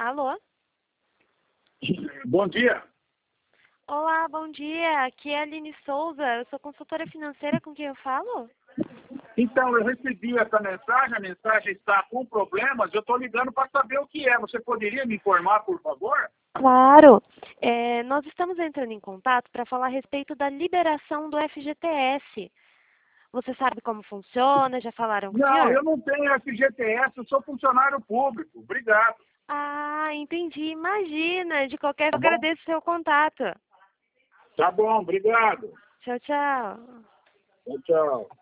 Alô? Bom dia. Olá, bom dia. Aqui é a Aline Souza. Eu sou consultora financeira, com quem eu falo? Então, eu recebi essa mensagem, a mensagem está com problemas, eu estou ligando para saber o que é. Você poderia me informar, por favor? Claro. Nós estamos entrando em contato para falar a respeito da liberação do FGTS. Você sabe como funciona? Já falaram com o Não, senhor? eu não tenho FGTS, eu sou funcionário público. Obrigado. Ah, entendi. Imagina. De qualquer Tá forma, bom? agradeço o seu contato. Tá bom, obrigado. Tchau, tchau. Tchau, tchau.